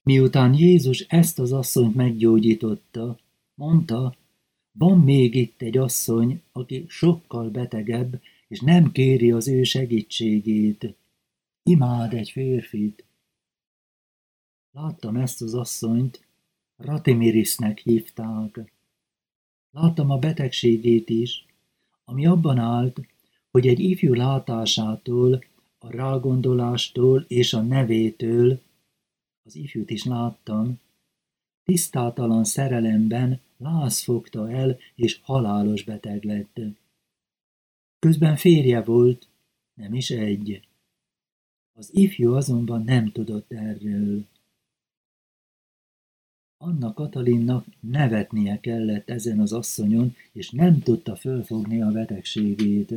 Miután Jézus ezt az asszonyt meggyógyította, mondta, van még itt egy asszony, aki sokkal betegebb, és nem kéri az ő segítségét. Imád egy férfit. Láttam ezt az asszonyt, Ratimirisnek hívták. Láttam a betegségét is, ami abban állt, hogy egy ifjú látásától, a rágondolástól és a nevétől, az ifjút is láttam, tisztátalan szerelemben láz fogta el, és halálos beteg lett. Közben férje volt, nem is egy. Az ifjú azonban nem tudott erről. Anna Katalinnak nevetnie kellett ezen az asszonyon, és nem tudta fölfogni a betegségét.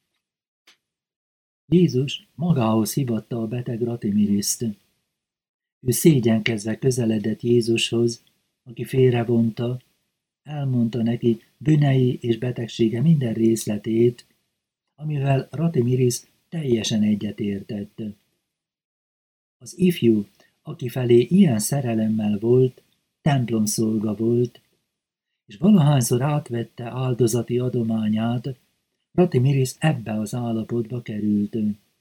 Jézus magához hívatta a beteg Ratimiriszt. Ő szégyenkezve közeledett Jézushoz, aki félrevonta, elmondta neki bűnei és betegsége minden részletét, amivel Ratimiris teljesen egyetértett. Az ifjú, aki felé ilyen szerelemmel volt, templomszolga volt, és valahányszor átvette áldozati adományát, Ratimiris ebbe az állapotba került.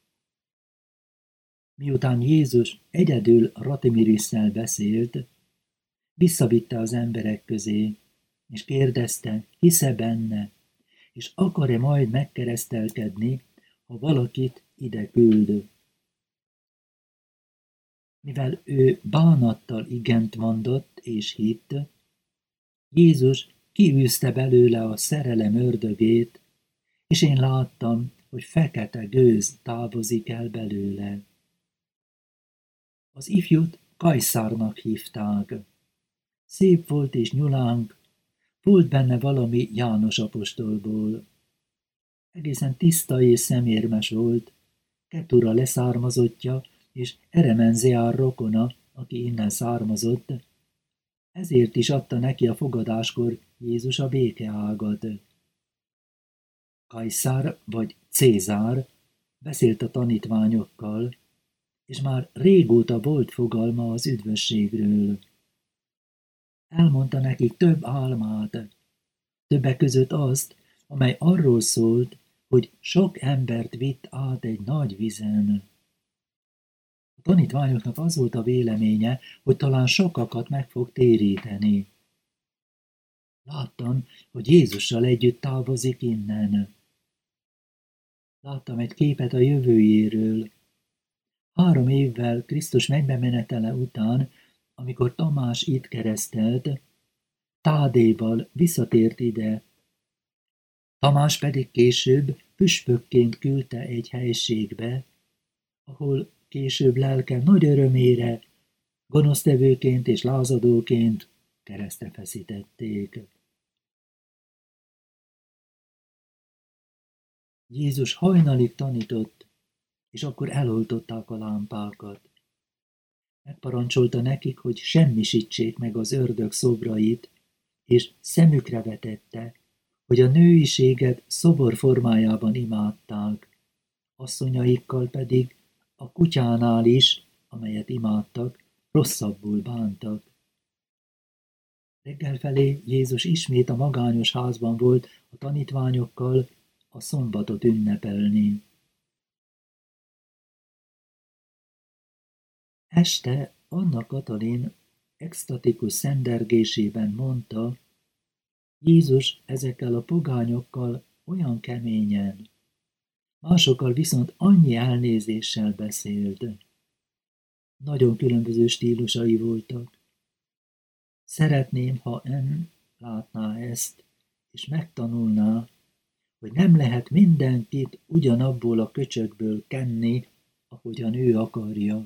Miután Jézus egyedül Ratimirisszel beszélt, visszavitte az emberek közé, és kérdezte, hisz-e benne, és akar-e majd megkeresztelkedni, ha valakit ide küld. Mivel ő bánattal igent mondott és hitt, Jézus kiűzte belőle a szerelem ördögét, és én láttam, hogy fekete gőz távozik el belőle. Az ifjút Kajszárnak hívták. Szép volt és nyulánk, volt benne valami János apostolból. Egészen tiszta és szemérmes volt, Ketura leszármazottja, és Eremenzeár rokona, aki innen származott, ezért is adta neki a fogadáskor Jézus a békeágat. Kajszár vagy Cézár beszélt a tanítványokkal, és már régóta volt fogalma az üdvösségről. Elmondta nekik több álmát, többek között azt, amely arról szólt, hogy sok embert vitt át egy nagy vizen. A tanítványoknak az volt a véleménye, hogy talán sokakat meg fog téríteni. Láttam, hogy Jézussal együtt távozik innen. Láttam egy képet a jövőjéről. 3 évvel Krisztus megbemenetele után, amikor Tamás itt keresztelt, Tádéval visszatért ide. Tamás pedig később püspökként küldte egy helységbe, ahol később lelke nagy örömére, gonosztevőként és lázadóként keresztre feszítették. Jézus hajnalig tanított, és akkor eloltották a lámpákat. Megparancsolta nekik, hogy semmisítsék meg az ördög szobrait, és szemükre vetette, hogy a nőiséget szobor formájában imádták, asszonyaikkal pedig a kutyánál is, amelyet imádtak, rosszabbul bántak. Reggel felé Jézus ismét a magányos házban volt a tanítványokkal a szombatot ünnepelni. Este Anna Katalin extatikus szendergésében mondta, Jézus ezekkel a pogányokkal olyan keményen, másokkal viszont annyi elnézéssel beszélt. Nagyon különböző stílusai voltak. Szeretném, ha ön látná ezt, és megtanulná, hogy nem lehet mindenkit ugyanabból a köcsökből kenni, ahogyan ő akarja.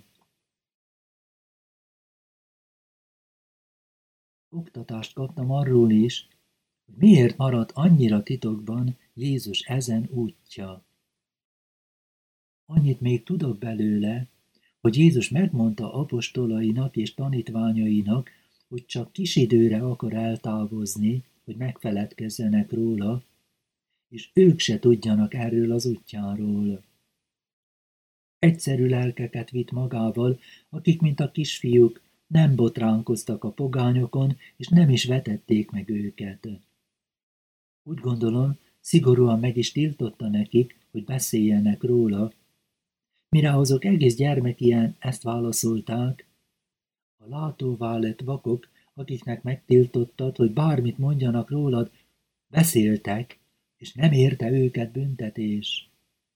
Oktatást kaptam arról is, hogy miért maradt annyira titokban Jézus ezen útja. Annyit még tudok belőle, hogy Jézus megmondta apostolainak és tanítványainak, hogy csak kis időre akar eltávozni, hogy megfeledkezzenek róla, és ők se tudjanak erről az útjáról. Egyszerű lelkeket vitt magával, akik, mint a kisfiúk, nem botránkoztak a pogányokon, és nem is vetették meg őket. Úgy gondolom, szigorúan meg is tiltotta nekik, hogy beszéljenek róla. Mire azok egész gyermekien ezt válaszolták, a látóvá lett vakok, akiknek megtiltottad, hogy bármit mondjanak rólad, beszéltek, és nem érte őket büntetés.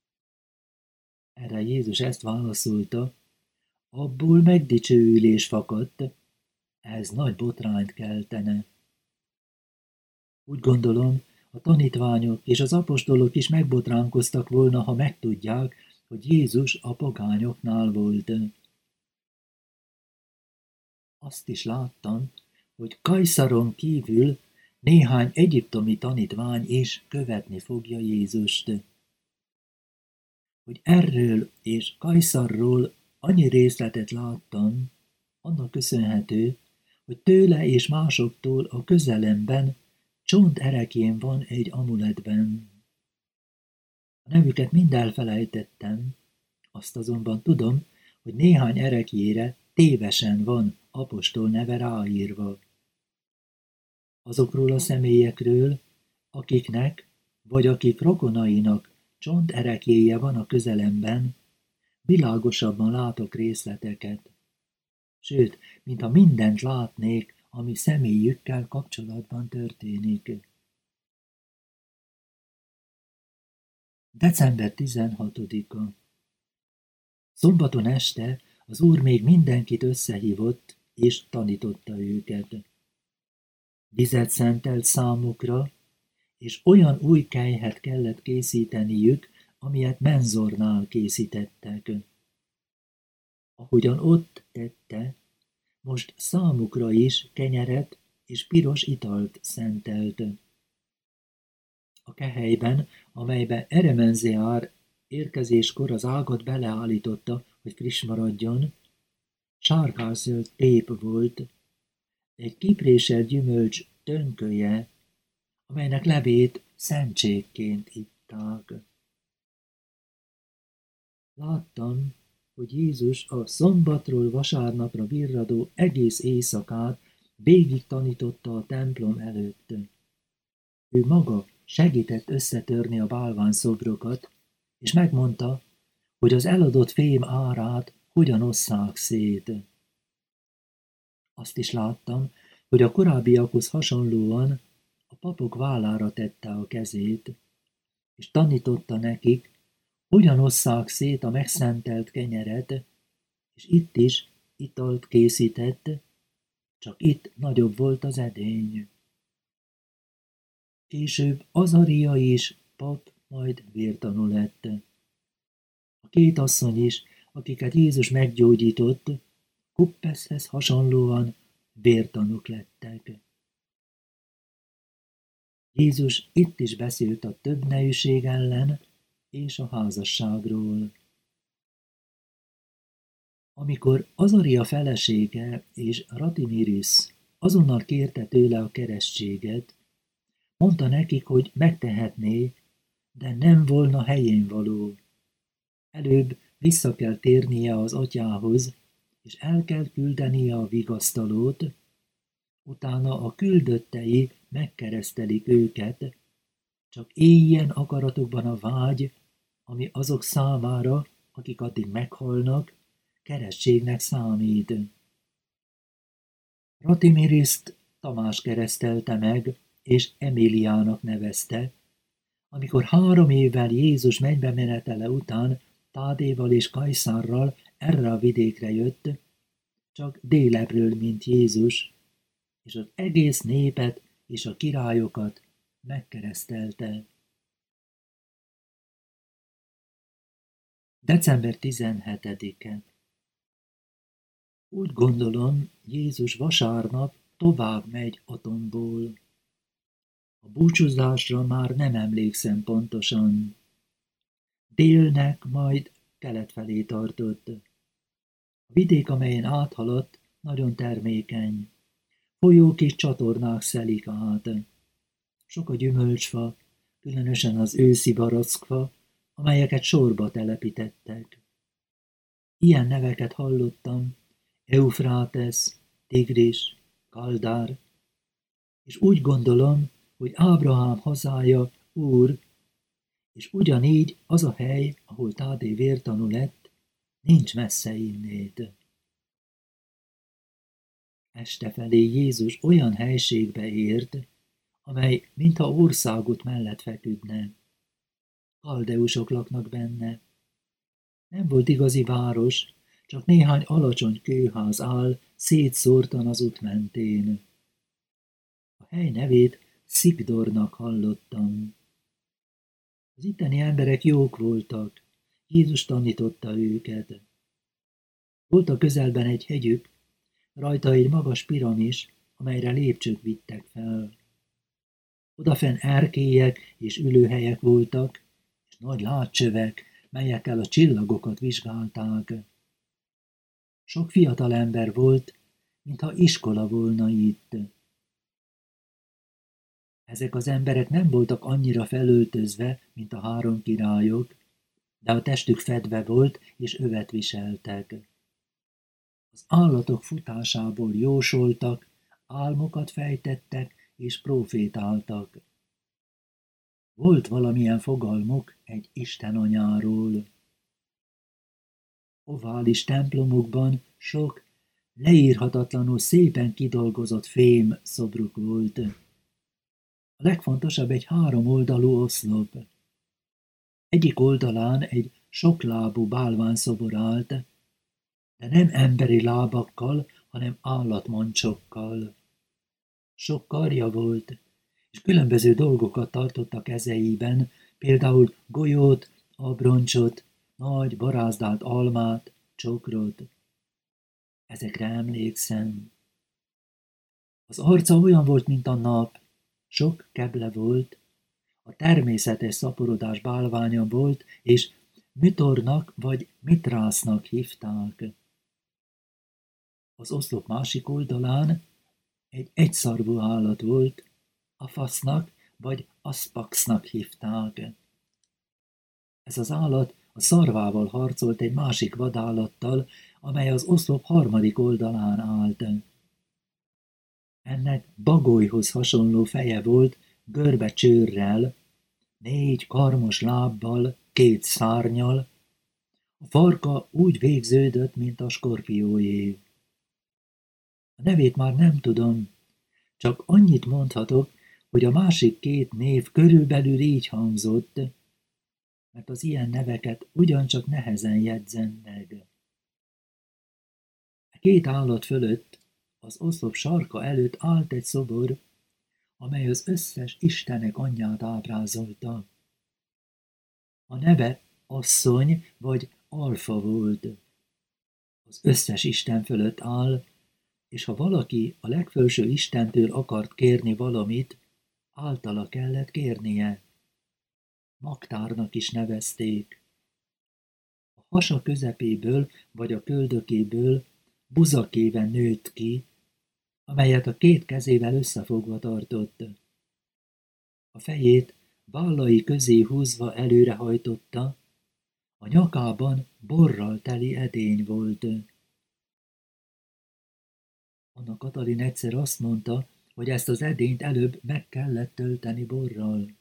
Erre Jézus ezt válaszolta, abból megdicsőülés fakadt, ez nagy botrányt keltene. Úgy gondolom, a tanítványok és az apostolok is megbotránkoztak volna, ha megtudják, hogy Jézus a pogányoknál volt. Azt is láttam, hogy Kajszaron kívül néhány egyiptomi tanítvány is követni fogja Jézust. Hogy erről és Kajszarról annyi részletet láttam, annak köszönhető, hogy tőle és másoktól a közelemben csont erekjén van egy amuletben. A nevüket mind elfelejtettem, azt azonban tudom, hogy néhány erekjére tévesen van apostol neve ráírva. Azokról a személyekről, akiknek, vagy akik rokonainak csont erekjéje van a közelemben, világosabban látok részleteket. Sőt, mintha mindent látnék, ami személyükkel kapcsolatban történik. December 16-a. Szombaton este az Úr még mindenkit összehívott, és tanította őket. Vizet szentelt számukra, és olyan új kelyhet kellett készíteniük, amilyet menzornál készítettek. Ahogyan ott tette, most számukra is kenyeret és piros italt szentelt. A kehelyben, amelybe Eremenzeár érkezéskor az ágat beleállította, hogy friss maradjon, sárgászöld tép volt, egy kipréselt gyümölcs tönkölyje, amelynek levét szentségként itták. Láttam, hogy Jézus a szombatról vasárnapra virradó egész éjszakát végig tanította a templom előtt. Ő maga segített összetörni a bálványszobrokat, és megmondta, hogy az eladott fém árát hogyan osszák szét. Azt is láttam, hogy a korábbiakhoz hasonlóan a papok vállára tette a kezét, és tanította nekik, hogyan osszák szét a megszentelt kenyeret, és itt is italt készített, csak itt nagyobb volt az edény. Később Azaria is pap, majd vértanú lett. A két asszony is, akiket Jézus meggyógyított, Kuppeszhez hasonlóan vértanúk lettek. Jézus itt is beszélt a többnejűség ellen és a házasságról. Amikor Azaria felesége és Ratimiris azonnal kérte tőle a keresztséget, mondta nekik, hogy megtehetné, de nem volna helyénvaló. Előbb vissza kell térnie az atyához, és el kell küldenie a vigasztalót, utána a küldöttei megkeresztelik őket, csak éljen akaratokban a vágy, ami azok számára, akik addig meghalnak, keresztségnek számít. Ratimiriszt Tamás keresztelte meg, és Emiliának nevezte, amikor 3 évvel Jézus mennybe menetele után Tádéval és Kajszárral erre a vidékre jött, csak délebbről, mint Jézus, és az egész népet és a királyokat megkeresztelte. December 17-e. Úgy gondolom, Jézus vasárnap tovább megy Atonból. A búcsúzásra már nem emlékszem pontosan. Délnek, majd kelet felé tartott. A vidék, amelyen áthaladt, nagyon termékeny. Folyók és csatornák szelik át. Sok a gyümölcsfa, különösen az őszi barackfa, amelyeket sorba telepítettek. Ilyen neveket hallottam: Eufrátesz, Tigris, Kaldár, és úgy gondolom, hogy Ábrahám hazája Úr, és ugyanígy az a hely, ahol Tádé vértanú lett, nincs messze innét. Este felé Jézus olyan helységbe ért, amely mintha országút mellett feküdne. Kaldeusok laknak benne. Nem volt igazi város, csak néhány alacsony kőház áll szétszórtan az út mentén. A hely nevét Szikdornak hallottam. Az itteni emberek jók voltak, Jézus tanította őket. Volt a közelben egy hegyük, rajta egy magas piramis, amelyre lépcsők vittek fel. Odafenn erkélyek és ülőhelyek voltak, és nagy látcsövek, melyekkel a csillagokat vizsgálták. Sok fiatal ember volt, mintha iskola volna itt. Ezek az emberek nem voltak annyira felöltözve, mint a három királyok, de a testük fedve volt, és övet viseltek. Az állatok futásából jósoltak, álmokat fejtettek, és profétáltak. Volt valamilyen fogalmuk egy Isten anyáról. Ovális templomukban sok, leírhatatlanul szépen kidolgozott fém szobruk volt. A legfontosabb egy 3 oldalú oszlop. Egyik oldalán egy soklábú bálványszobor állt, de nem emberi lábakkal, hanem állatmancsokkal. Sok karja volt, és különböző dolgokat tartott a kezeiben, például golyót, abroncsot, nagy barázdált almát, csokrot. Ezekre emlékszem. Az arca olyan volt, mint a nap, sok keble volt, a természetes szaporodás bálványa volt, és Mütornak vagy Mitrásznak hívták. Az oszlop másik oldalán egy egyszarvú állat volt, Afasznak vagy Aszpaxnak hívták. Ez az állat a szarvával harcolt egy másik vadállattal, amely az oszlop harmadik oldalán állt. Ennek bagolyhoz hasonló feje volt, görbe csőrrel, 4 karmos lábbal, 2 szárnnyal, a farka úgy végződött, mint a skorpiójé. A nevét már nem tudom, csak annyit mondhatok, hogy a másik 2 név körülbelül így hangzott, mert az ilyen neveket ugyancsak nehezen jegyzem meg. A 2 állat fölött, az oszlop sarka előtt állt egy szobor, amely az összes istenek anyját ábrázolta. A neve asszony vagy alfa volt. Az összes isten fölött áll, és ha valaki a legfelső Istentől akart kérni valamit, általa kellett kérnie. Magtárnak is nevezték. A hasa közepéből vagy a köldökéből buzakéven nőtt ki, amelyet a 2 kezével összefogva tartott. A fejét vállai közé húzva előrehajtotta, a nyakában borral teli edény volt. Anna Katalin egyszer azt mondta, hogy ezt az edényt előbb meg kellett tölteni borral.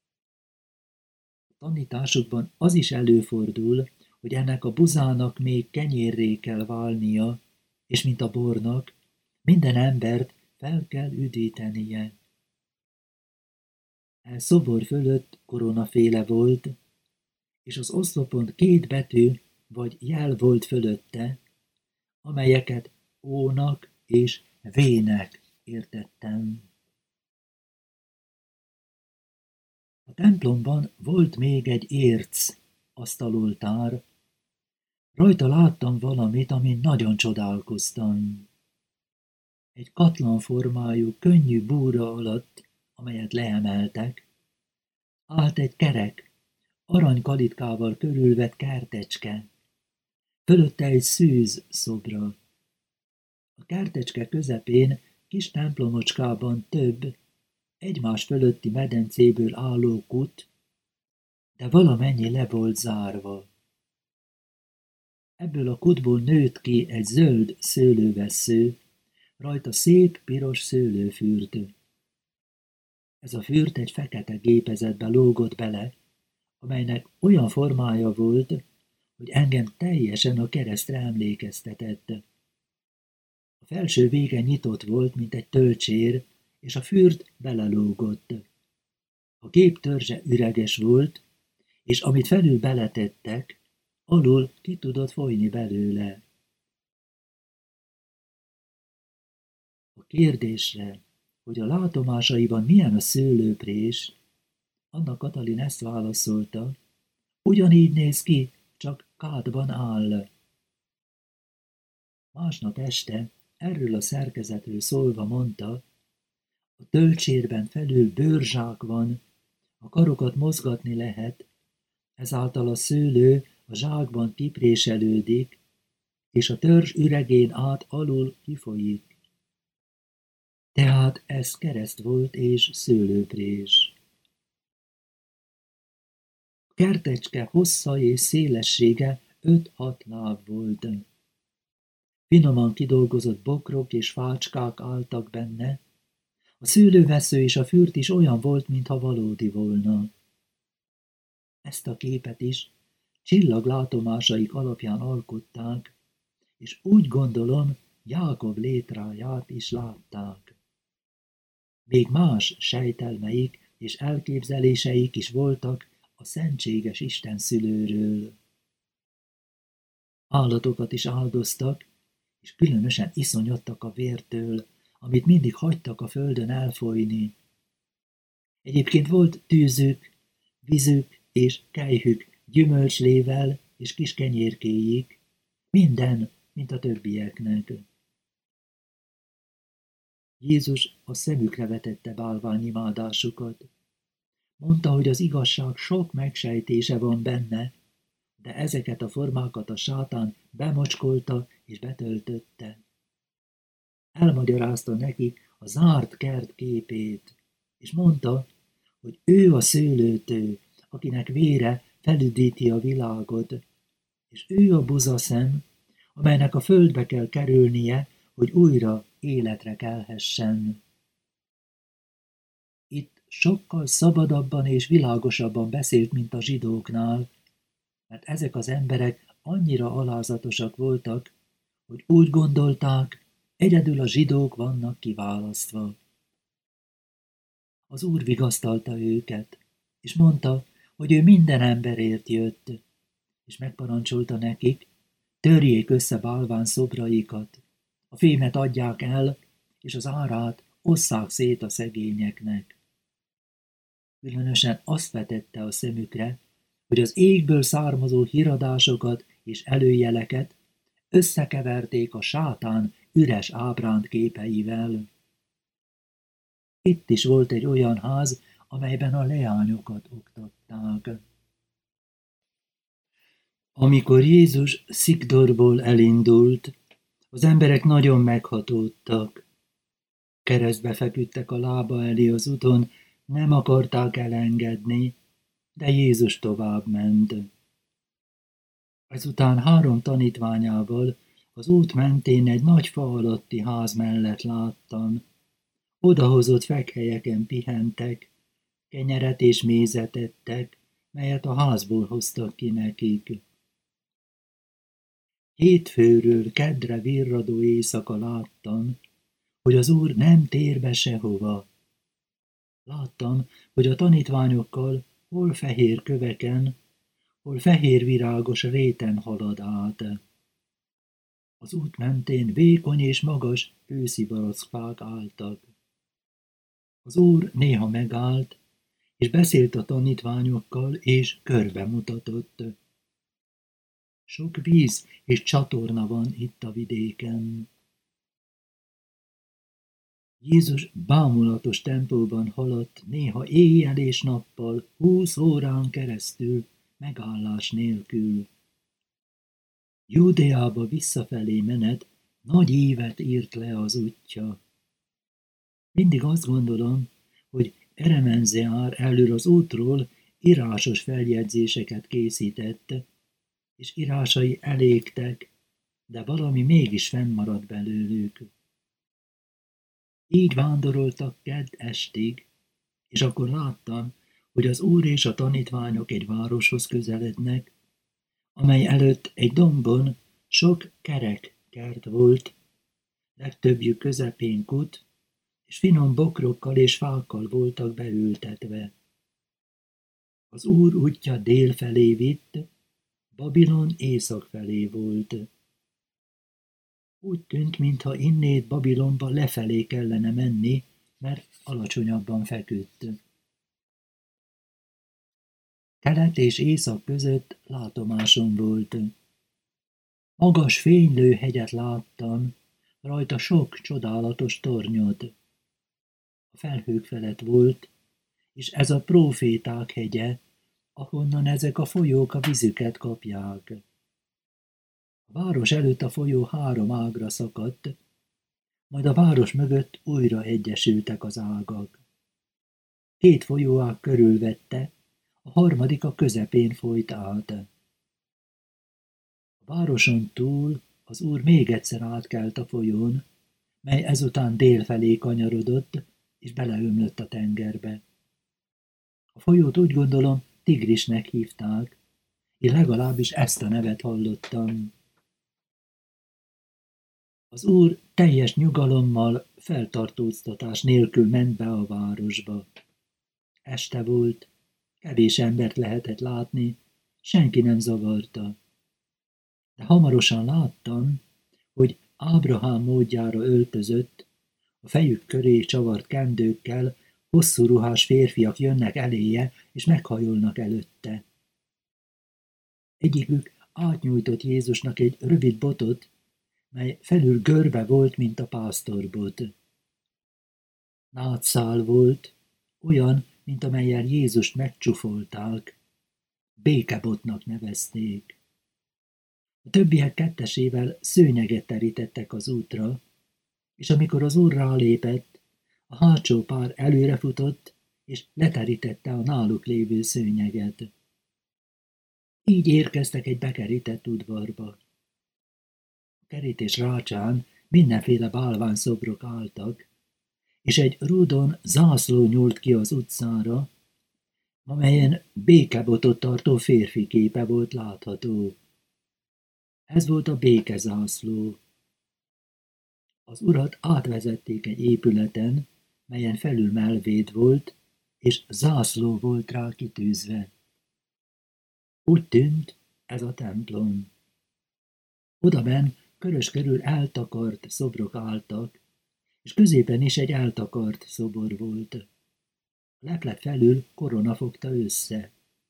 A tanításukban az is előfordul, hogy ennek a buzának még kenyérré kell válnia, és mint a bornak, minden embert fel kell üdítenie. A szobor fölött koronaféle volt, és az oszlopon 2 betű vagy jel volt fölötte, amelyeket Ónak és V-nek értettem. A templomban volt még egy érc asztaloltár, rajta láttam valamit, amin nagyon csodálkoztam. Egy katlanformájú, könnyű búra alatt, amelyet leemeltek, állt egy kerek, aranykalitkával körülvett kertecske, fölötte egy szűz szobra. A kertecske közepén kis templomocskában több, egymás fölötti medencéből álló kút, de valamennyi le volt zárva. Ebből a kutból nőtt ki egy zöld szőlővessző, rajta szép piros szőlőfürt. Ez a fürt egy fekete gépezetbe lógott bele, amelynek olyan formája volt, hogy engem teljesen a keresztre emlékeztetett. A felső vége nyitott volt, mint egy tölcsér, és a fürt belelógott. A gép törzse üreges volt, és amit felül beletettek, alul ki tudott folyni belőle. A kérdésre, hogy a látomásaiban milyen a szőlőprés, Anna Katalin ezt válaszolta, ugyanígy néz ki, csak kádban áll. Másnap este erről a szerkezetről szólva mondta, a tölcsérben felül bőrzsák van, a karokat mozgatni lehet, ezáltal a szőlő a zsákban kipréselődik, és a törzs üregén át alul kifolyik. Tehát ez kereszt volt és szőlőprés. A kertecske hossza és szélessége 5-6 láb volt. Finoman kidolgozott bokrok és fácskák álltak benne, a szőlővesző és a fürt is olyan volt, mintha valódi volna. Ezt a képet is csillaglátomásaik alapján alkották, és úgy gondolom, Jákob létráját is látták. Még más sejtelmeik és elképzeléseik is voltak a szentséges Isten szülőről. Állatokat is áldoztak, és különösen iszonyodtak a vértől, amit mindig hagytak a földön elfolyni. Egyébként volt tűzük, vízük és kelyhük, gyümölcslével és kis kenyérkéig, minden, mint a többieknek. Jézus a szemükre vetette bálványimádásukat. Mondta, hogy az igazság sok megsejtése van benne, de ezeket a formákat a sátán bemocskolta és betöltötte. Elmagyarázta nekik a zárt kert képét, és mondta, hogy ő a szőlőtő, akinek vére felüdíti a világot, és ő a buzaszem, amelynek a földbe kell kerülnie, hogy újra életre kelhessen. Itt sokkal szabadabban és világosabban beszélt, mint a zsidóknál, mert ezek az emberek annyira alázatosak voltak, hogy úgy gondolták, egyedül a zsidók vannak kiválasztva. Az Úr vigasztalta őket, és mondta, hogy ő minden emberért jött, és megparancsolta nekik, törjék össze bálván szobraikat, a fémet adják el, és az árát osszák szét a szegényeknek. Különösen azt vetette a szemükre, hogy az égből származó híradásokat és előjeleket összekeverték a sátán üres ábránt képeivel. Itt is volt egy olyan ház, amelyben a leányokat oktatták. Amikor Jézus Szikdorból elindult, az emberek nagyon meghatódtak. Keresztbe feküdtek a lába elé az úton, nem akarták elengedni, de Jézus tovább ment. Ezután 3 tanítványával az út mentén egy nagy fa alatti ház mellett láttam. Odahozott fekhelyeken pihentek, kenyeret és mézet ettek, melyet a házból hoztak ki nekik. Hétfőről keddre virradó éjszaka láttam, hogy az Úr nem tér be sehova. Láttam, hogy a tanítványokkal hol fehér köveken, hol fehér virágos réten halad át. Az út mentén vékony és magas őszi barackfák álltak. Az Úr néha megállt, és beszélt a tanítványokkal, és körbe mutatott. Sok víz és csatorna van itt a vidéken. Jézus bámulatos tempóban haladt néha éjjel és nappal, 20 órán keresztül, megállás nélkül. Júdeába visszafelé menet nagy ívet írt le az útja. Mindig azt gondolom, hogy Eremenzeár elől az útról írásos feljegyzéseket készített, és írásai elégtek, de valami mégis fennmaradt belőlük. Így vándoroltak kedd estig, és akkor láttam, hogy az Úr és a tanítványok egy városhoz közelednek, amely előtt egy dombon sok kerek kert volt, legtöbbjük közepén kut, és finom bokrokkal és fákkal voltak beültetve. Az Úr útja dél felé vitt, Babilon észak felé volt. Úgy tűnt, mintha innét Babilonba lefelé kellene menni, mert alacsonyabban feküdt. Kelet és észak között látomásom volt. Magas fénylő hegyet láttam, rajta sok csodálatos tornyot. A felhők felett volt, és ez a próféták hegye, ahonnan ezek a folyók a vizüket kapják. A város előtt a folyó 3 ágra szakadt, majd a város mögött újra egyesültek az ágak. 2 folyóág körülvette, a harmadik a közepén folyt át. A városon túl az Úr még egyszer átkelt a folyón, mely ezután dél felé kanyarodott, és beleömlött a tengerbe. A folyót úgy gondolom Tigrisnek hívták, én legalábbis ezt a nevet hallottam. Az Úr teljes nyugalommal, feltartóztatás nélkül ment be a városba. Este volt, kevés embert lehetett látni, senki nem zavarta. De hamarosan láttam, hogy Ábrahám módjára öltözött, a fejük köré csavart kendőkkel, hosszú ruhás férfiak jönnek eléje, és meghajolnak előtte. Egyikük átnyújtott Jézusnak egy rövid botot, mely felül görbe volt, mint a pásztorbot. Nátszál volt, olyan, mint amellyel Jézust megcsufolták. Békebotnak nevezték. A többiek kettesével szőnyeget terítettek az útra, és amikor az Úr rálépett, a hátsó pár előrefutott, és leterítette a náluk lévő szőnyeget. Így érkeztek egy bekerített udvarba. A kerítés rácsán mindenféle bálványszobrok álltak, és egy rúdon zászló nyúlt ki az utcára, amelyen békebotot tartó férfi képe volt látható. Ez volt a békezászló. Az Urat átvezették egy épületen, melyen felül melvéd volt, és zászló volt rá kitűzve. Úgy tűnt, ez a templom. Odabenn körös körül eltakart szobrok álltak, és középen is egy eltakart szobor volt. A leplet felül korona fogta össze.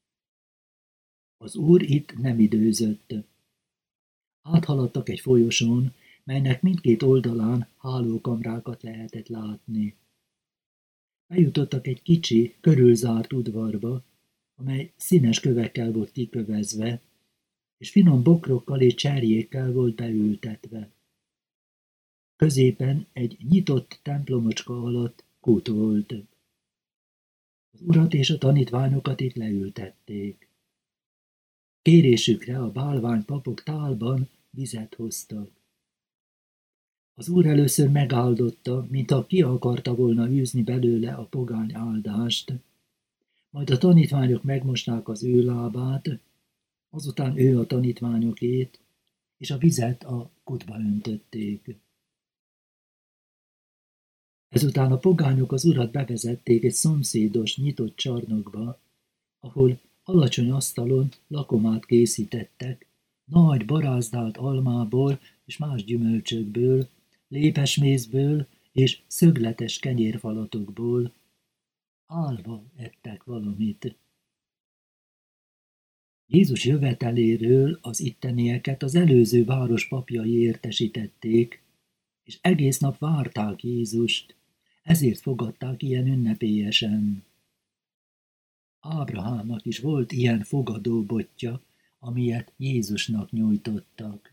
Az Úr itt nem időzött. Áthaladtak egy folyosón, melynek mindkét oldalán hálókamrákat lehetett látni. Bejutottak egy kicsi, körülzárt udvarba, amely színes kövekkel volt kikövezve, és finom bokrokkal és cserjékkel volt beültetve. Középen egy nyitott templomocska alatt kút volt. Az Urat és a tanítványokat itt leültették. Kérésükre a bálványpapok tálban vizet hoztak. Az Úr először megáldotta, mintha ki akarta volna űzni belőle a pogány áldást, majd a tanítványok megmosták az ő lábát, azután ő a tanítványokét, és a vizet a kutba öntötték. Ezután a pogányok az Urat bevezették egy szomszédos, nyitott csarnokba, ahol alacsony asztalon lakomát készítettek, nagy barázdált almából és más gyümölcsökből, lépesmészből és szögletes kenyérfalatokból. Állva ettek valamit. Jézus jöveteléről az ittenieket az előző város papjai értesítették, és egész nap várták Jézust, ezért fogadták ilyen ünnepélyesen. Ábrahámnak is volt ilyen fogadóbotja, amilyet Jézusnak nyújtottak.